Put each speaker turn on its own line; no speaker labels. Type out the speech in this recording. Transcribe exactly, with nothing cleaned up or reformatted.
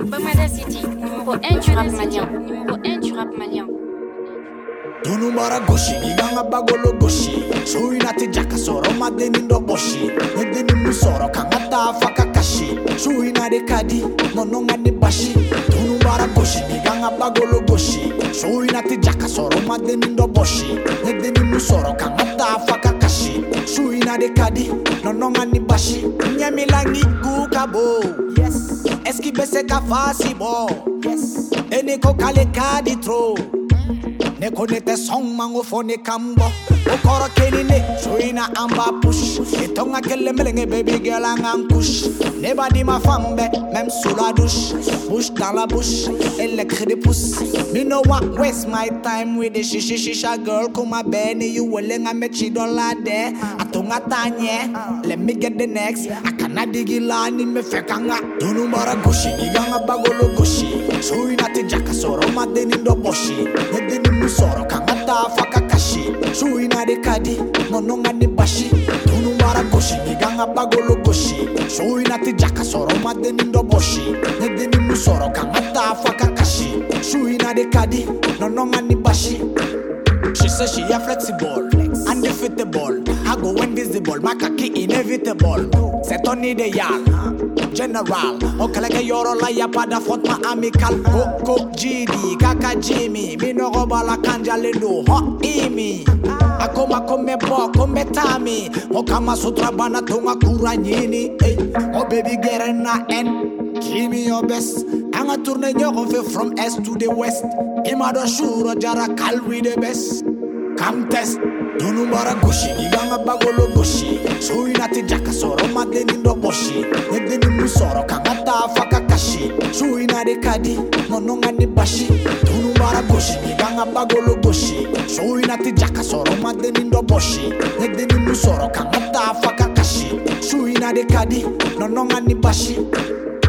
Bamada City, numéro un du rap malien. Numéro un du rap malien.
Tunumara goshi, iganga bagolo goshi. Shuina tijaka soro madeni ndo boshi. Nedeni musoro kangata faka kashi. Shuina de kadi, nononga ni bashi. Tunumara goshi, iganga bagolo goshi. Shuina tijaka soro madeni ndo boshi. Nedeni musoro kangata faka kashi. Shuina de kadi, nononga ni bashi. Nyamilangi kukabo. Yes. Eski bese ka fasi bo. Yes. Eneko kale kadi tro. Ne konete song mango fone kambo okoro kenine joina amba push etonga kele melenge baby girl angan push ne badi ma fambe même sous la douche bouche dans la bouche elle le cri de pouce me no want waste my time with the shisha shisha girl kuma bene you willing I met you dollar there atonga tanye let me get the next akana digilani me fekanga dunu mara goshi iganga bagolo goshi joina tijaka soro madeni ndo boshi nedeni soro kangata faka kashi shuina de kadi nononga ni bashi tunumara goshi iganga bagolo goshi shuina tijaka soro madeni ndo boshi nedeni musoro kangata faka kashi shuina de kadi nononga ni bashi. She says she are flexible, undefeatable. I go invisible, my kaki inevitable. C'est ton idéal, general. Okaleke yoro la ya pada font ma amical. Coco G D, Kaka Jimmy. Mino roba la kanja lendo, ho imi. Akoma kome bo, kome tami. Okama sutra bana tunga kura nyini. Oh baby get in a end, give me your best. Anga tourne nyoko fe from east to the west. Imado shuro jara kalwi the best. Come test. Tunumara goshi, iganga bagolo goshi. Shuina tijaka soro madeni ndo boshi. Nedeni musoro kangata faka kashi. Shuina de kadi, nononga ni bashi. Tunumara goshi, iganga bagolo goshi. Shuina tijaka soro madeni ndo boshi. Nedeni musoro kangata faka kashi. Shuina de kadi, nononga ni bashi.